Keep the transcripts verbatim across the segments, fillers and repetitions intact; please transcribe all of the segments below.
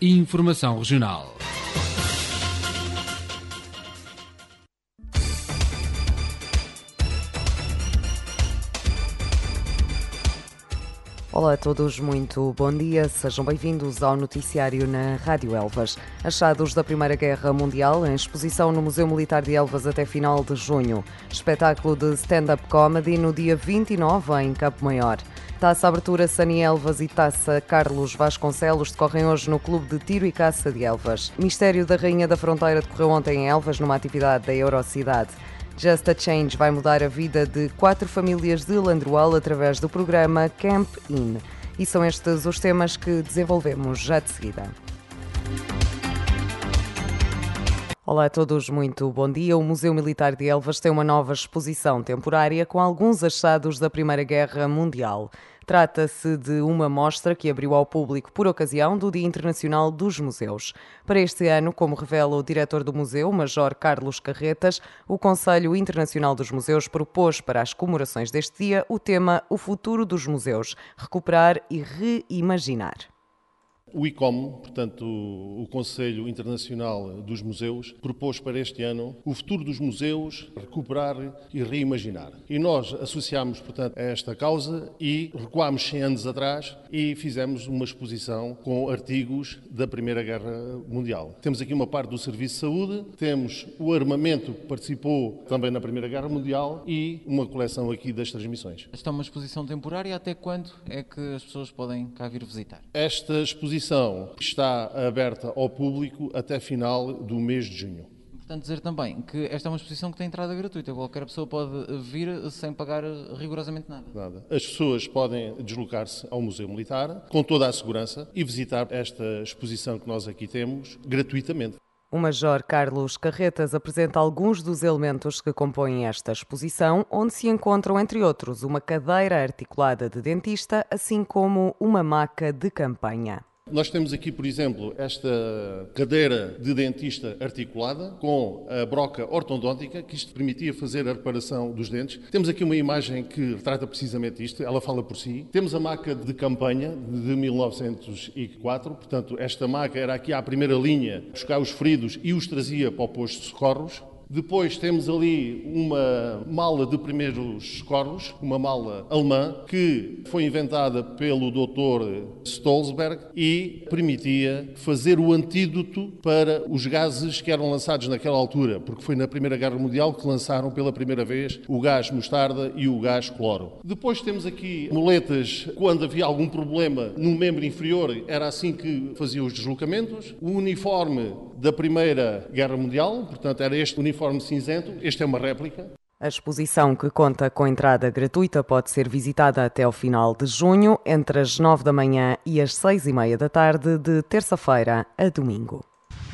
e informação regional. Olá a todos, muito bom dia. Sejam bem-vindos ao noticiário na Rádio Elvas. Achados da Primeira Guerra Mundial em exposição no Museu Militar de Elvas até final de junho. Espetáculo de stand-up comedy no dia vinte e nove em Campo Maior. Taça Abertura Sani Elvas e Taça Carlos Vasconcelos decorrem hoje no Clube de Tiro e Caça de Elvas. Mistério da Rainha da Fronteira decorreu ontem em Elvas numa atividade da Eurocidade. Just a Change vai mudar a vida de quatro famílias de Landroal através do programa Camp In. E são estes os temas que desenvolvemos já de seguida. Olá a todos, muito bom dia. O Museu Militar de Elvas tem uma nova exposição temporária com alguns achados da Primeira Guerra Mundial. Trata-se de uma mostra que abriu ao público por ocasião do Dia Internacional dos Museus. Para este ano, como revela o diretor do museu, Major Carlos Carretas, o Conselho Internacional dos Museus propôs para as comemorações deste dia o tema O Futuro dos Museus, recuperar e reimaginar. O I C O M, portanto, o Conselho Internacional dos Museus, propôs para este ano o futuro dos museus, recuperar e reimaginar. E nós associámos, portanto, a esta causa e recuámos cem anos atrás e fizemos uma exposição com artigos da Primeira Guerra Mundial. Temos aqui uma parte do Serviço de Saúde, temos o armamento que participou também na Primeira Guerra Mundial e uma coleção aqui das transmissões. Esta é uma exposição temporária, até quando é que as pessoas podem cá vir visitar? Esta exposição está aberta ao público até final do mês de junho. Portanto, dizer também que esta é uma exposição que tem entrada gratuita. Qualquer pessoa pode vir sem pagar rigorosamente nada. Nada. As pessoas podem deslocar-se ao Museu Militar com toda a segurança e visitar esta exposição que nós aqui temos gratuitamente. O Major Carlos Carretas apresenta alguns dos elementos que compõem esta exposição, onde se encontram, entre outros, uma cadeira articulada de dentista, assim como uma maca de campanha. Nós temos aqui, por exemplo, esta cadeira de dentista articulada com a broca ortodôntica, que isto permitia fazer a reparação dos dentes. Temos aqui uma imagem que retrata precisamente isto, ela fala por si. Temos a maca de campanha de mil novecentos e quatro, portanto, esta maca era aqui à primeira linha, buscar os feridos e os trazia para o posto de socorros. Depois temos ali uma mala de primeiros socorros, uma mala alemã, que foi inventada pelo doutor Stolzberg e permitia fazer o antídoto para os gases que eram lançados naquela altura, porque foi na Primeira Guerra Mundial que lançaram pela primeira vez o gás mostarda e o gás cloro. Depois temos aqui muletas, quando havia algum problema no membro inferior, era assim que faziam os deslocamentos. O uniforme da Primeira Guerra Mundial, portanto era este uniforme cinzento, este é uma réplica. A exposição, que conta com entrada gratuita, pode ser visitada até ao final de junho, entre as nove da manhã e as seis e meia da tarde, de terça-feira a domingo.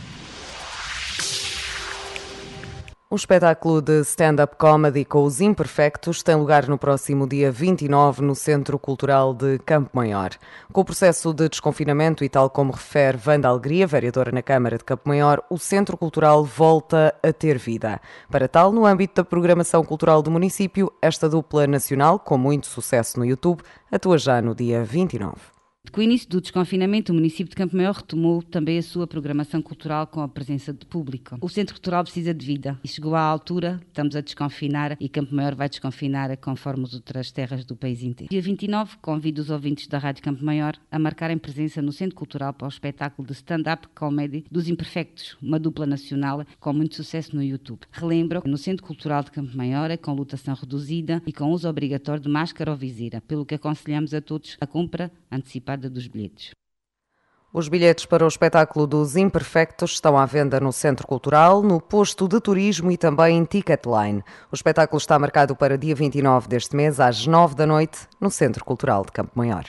Um espetáculo de stand-up comedy com os Imperfectos tem lugar no próximo dia vinte e nove no Centro Cultural de Campo Maior. Com o processo de desconfinamento e tal como refere Wanda Alegria, vereadora na Câmara de Campo Maior, o Centro Cultural volta a ter vida. Para tal, no âmbito da programação cultural do município, esta dupla nacional, com muito sucesso no YouTube, atua já no dia vinte e nove. Com o início do desconfinamento, o município de Campo Maior retomou também a sua programação cultural com a presença de público. O Centro Cultural precisa de vida e chegou à altura, estamos a desconfinar e Campo Maior vai desconfinar conforme as outras terras do país inteiro. Dia vinte e nove, convido os ouvintes da Rádio Campo Maior a marcarem presença no Centro Cultural para o espetáculo de stand-up comedy dos Imperfectos, uma dupla nacional com muito sucesso no YouTube. Relembro, no Centro Cultural de Campo Maior é com lotação reduzida e com uso obrigatório de máscara ou viseira, pelo que aconselhamos a todos a compra antecipada dos bilhetes. Os bilhetes para o espetáculo dos Imperfectos estão à venda no Centro Cultural, no posto de turismo e também em Ticketline. O espetáculo está marcado para dia vinte e nove deste mês, às nove da noite, no Centro Cultural de Campo Maior.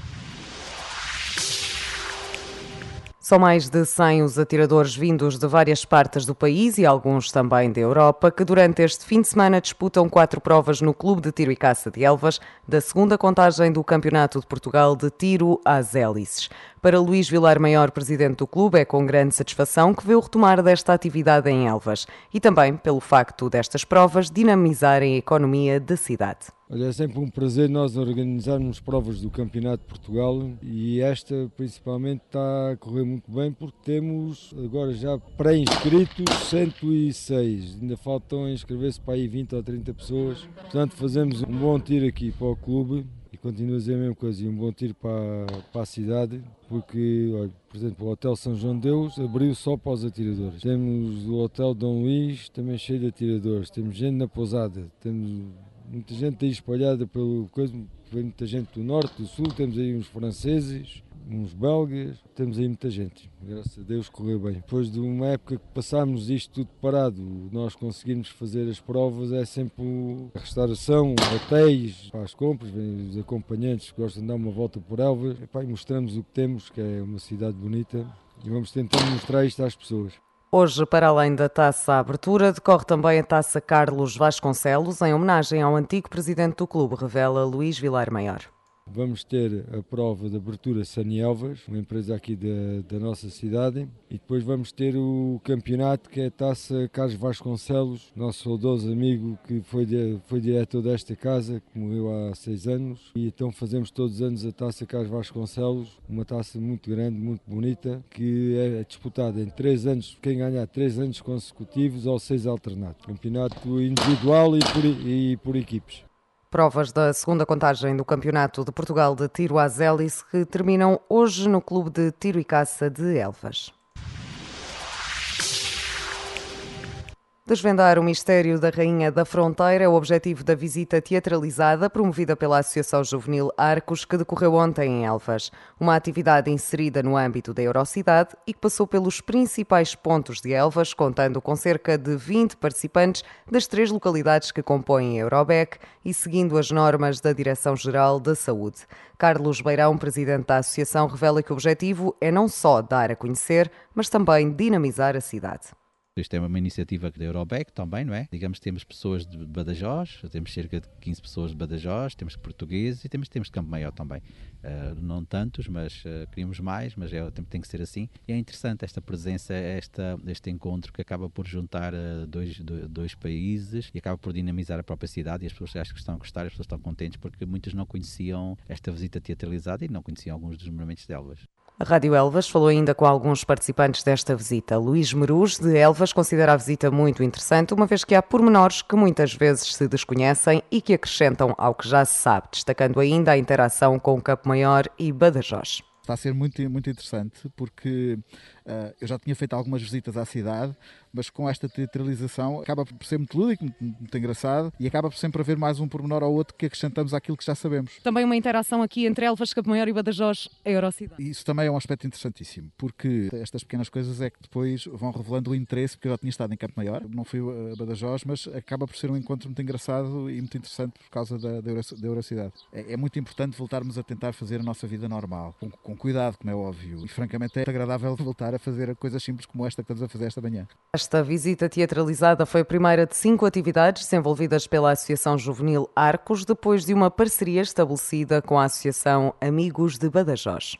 São mais de cem os atiradores vindos de várias partes do país e alguns também da Europa que durante este fim de semana disputam quatro provas no Clube de Tiro e Caça de Elvas da segunda contagem do Campeonato de Portugal de Tiro às Hélices. Para Luís Vilar Maior, presidente do clube, é com grande satisfação que vê o retomar desta atividade em Elvas e também pelo facto destas provas dinamizarem a economia da cidade. Olha, é sempre um prazer nós organizarmos provas do Campeonato de Portugal e esta principalmente está a correr muito bem porque temos agora já pré-inscritos cento e seis, ainda faltam inscrever-se para aí vinte ou trinta pessoas, portanto fazemos um bom tiro aqui para o clube e continuo a dizer a mesma coisa, e um bom tiro para, para a cidade, porque, olha, por exemplo, o Hotel São João de Deus abriu só para os atiradores, temos o Hotel Dom Luís também cheio de atiradores, temos gente na pousada, temos muita gente aí espalhada pelo coisa, vem muita gente do norte, do sul, temos aí uns franceses, uns belgas, temos aí muita gente. Graças a Deus correu bem. Depois de uma época que passámos isto tudo parado, nós conseguimos fazer as provas, é sempre a restauração, hotéis, as compras, vêm os acompanhantes que gostam de dar uma volta por Elvas, e, pá, e mostramos o que temos, que é uma cidade bonita, e vamos tentar mostrar isto às pessoas. Hoje, para além da Taça à Abertura, decorre também a Taça Carlos Vasconcelos, em homenagem ao antigo presidente do clube, revela Luís Vilar Maior. Vamos ter a prova de abertura Sanielvas, uma empresa aqui da, da nossa cidade, e depois vamos ter o campeonato que é a Taça Carlos Vasconcelos, nosso saudoso amigo que foi, de, foi diretor desta casa, que morreu há seis anos, e então fazemos todos os anos a Taça Carlos Vasconcelos, uma taça muito grande, muito bonita, que é disputada em três anos, quem ganhar três anos consecutivos ou seis alternados. Campeonato individual e por, e por equipes. Provas da segunda contagem do Campeonato de Portugal de Tiro às Hélice que terminam hoje no Clube de Tiro e Caça de Elvas. Desvendar o mistério da Rainha da Fronteira é o objetivo da visita teatralizada promovida pela Associação Juvenil Arcos, que decorreu ontem em Elvas. Uma atividade inserida no âmbito da Eurocidade e que passou pelos principais pontos de Elvas, contando com cerca de vinte participantes das três localidades que compõem a Eurobec e seguindo as normas da Direção-Geral da Saúde. Carlos Beirão, presidente da associação, revela que o objetivo é não só dar a conhecer, mas também dinamizar a cidade. Isto é uma iniciativa da Eurobec também, não é? Digamos que temos pessoas de Badajoz, temos cerca de quinze pessoas de Badajoz, temos portugueses e temos, temos de Campo Maior também. Uh, não tantos, mas uh, queríamos mais, mas é, tem, tem que ser assim. E é interessante esta presença, esta, este encontro que acaba por juntar uh, dois, dois, dois países e acaba por dinamizar a própria cidade, e as pessoas acho que estão a gostar, as pessoas estão contentes porque muitos não conheciam esta visita teatralizada e não conheciam alguns dos monumentos de Elvas. A Rádio Elvas falou ainda com alguns participantes desta visita. Luís Merus, de Elvas, considera a visita muito interessante, uma vez que há pormenores que muitas vezes se desconhecem e que acrescentam ao que já se sabe, destacando ainda a interação com Campo Maior e Badajoz. Está a ser muito, muito interessante porque uh, eu já tinha feito algumas visitas à cidade, mas com esta teatralização acaba por ser muito lúdico, muito, muito engraçado e acaba por sempre haver mais um pormenor ou outro que acrescentamos àquilo que já sabemos. Também uma interação aqui entre Elvas, Campo Maior e Badajoz, a Eurocidade. Isso também é um aspecto interessantíssimo, porque estas pequenas coisas é que depois vão revelando o interesse, porque eu já tinha estado em Campo Maior, não fui a Badajoz, mas acaba por ser um encontro muito engraçado e muito interessante por causa da, da, Euro, da Eurocidade. É, é muito importante voltarmos a tentar fazer a nossa vida normal, com, com cuidado, como é óbvio, e francamente é agradável voltar a fazer coisas simples como esta que estamos a fazer esta manhã. Esta visita teatralizada foi a primeira de cinco atividades desenvolvidas pela Associação Juvenil Arcos, depois de uma parceria estabelecida com a Associação Amigos de Badajoz.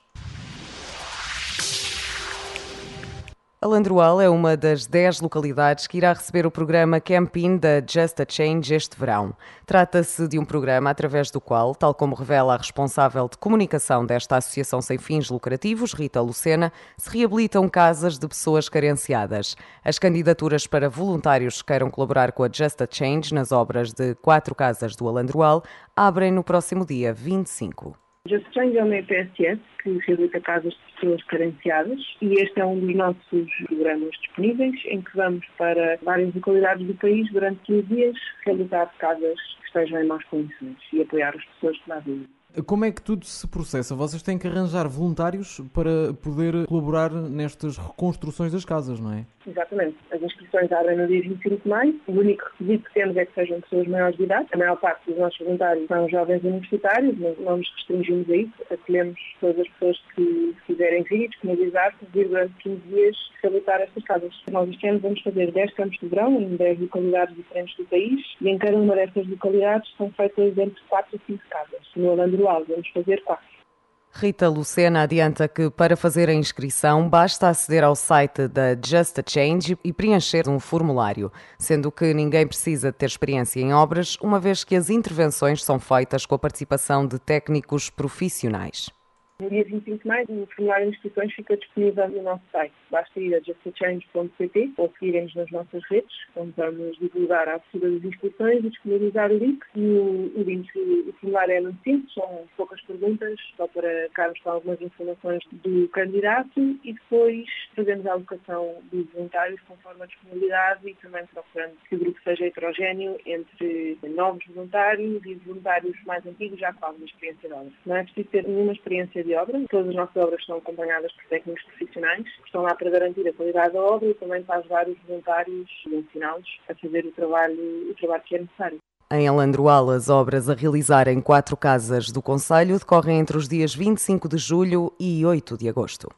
Alandroal é uma das dez localidades que irá receber o programa Camping da Just a Change este verão. Trata-se de um programa através do qual, tal como revela a responsável de comunicação desta associação sem fins lucrativos, Rita Lucena, se reabilitam casas de pessoas carenciadas. As candidaturas para voluntários que queiram colaborar com a Just a Change nas obras de quatro casas do Alandroal abrem no próximo dia vinte e cinco. Just a Change é uma E P S S que reabilita casas de pessoas carenciadas e este é um dos nossos programas disponíveis em que vamos para várias localidades do país durante quinze dias realizar casas que estejam em más condições e apoiar as pessoas que lá vivem. Como é que tudo se processa? Vocês têm que arranjar voluntários para poder colaborar nestas reconstruções das casas, não é? Exatamente. As inscrições abrem no dia vinte e cinco de maio. O único requisito que temos é que sejam pessoas maiores de idade. A maior parte dos nossos voluntários são jovens universitários, mas não nos restringimos a isso. Acolhemos todas as pessoas que quiserem vir, disponibilizar, vir durante quinze dias reabilitar estas casas. Nós este ano vamos fazer dez campos de verão em dez localidades diferentes do país e em cada uma destas localidades são feitas entre quatro e cinco casas. No Alandroal vamos fazer quatro. Rita Lucena adianta que para fazer a inscrição basta aceder ao site da Just a Change e preencher um formulário, sendo que ninguém precisa ter experiência em obras, uma vez que as intervenções são feitas com a participação de técnicos profissionais. No dia vinte e cinco de maio, o formulário de inscrições fica disponível no nosso site. Basta ir a just a change ponto p t ou seguirem-nos nas nossas redes, onde vamos divulgar a abertura das inscrições e disponibilizar o link. E o, o, link, o formulário é muito simples, são poucas perguntas, só para ficarmos com algumas informações do candidato e depois fazemos a alocação dos voluntários conforme a disponibilidade e também procurando que o grupo seja heterogéneo entre novos voluntários e voluntários mais antigos já com alguma experiência de obra. Não é preciso ter nenhuma experiência de obra. Todas as nossas obras são acompanhadas por técnicos profissionais que estão lá para garantir a qualidade da obra e também para ajudar os voluntários e ensiná-los a fazer o trabalho, o trabalho que é necessário. Em Alandroal, as obras a realizar em quatro casas do concelho decorrem entre os dias vinte e cinco de julho e oito de agosto.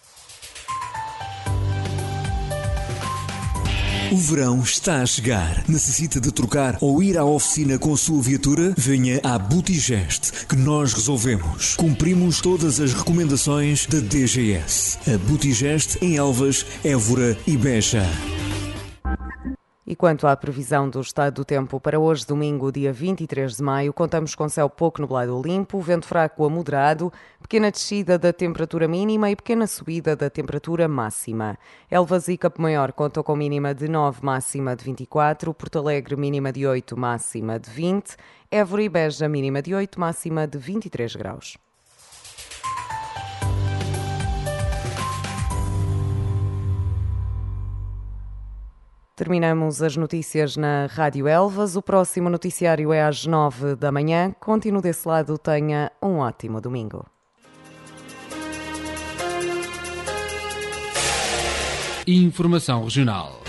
O verão está a chegar. Necessita de trocar ou ir à oficina com a sua viatura? Venha à Butigest, que nós resolvemos. Cumprimos todas as recomendações da D G S. A Butigest em Elvas, Évora e Beja. E quanto à previsão do estado do tempo para hoje, domingo, dia vinte e três de maio, contamos com céu pouco nublado ou limpo, vento fraco a moderado, pequena descida da temperatura mínima e pequena subida da temperatura máxima. Elvas e Campo Maior contam com mínima de nove, máxima de vinte e quatro, Porto Alegre mínima de oito, máxima de vinte, Évora e Beja mínima de oito, máxima de vinte e três graus. Terminamos as notícias na Rádio Elvas. O próximo noticiário é às nove da manhã. Continue desse lado, tenha um ótimo domingo. Informação regional.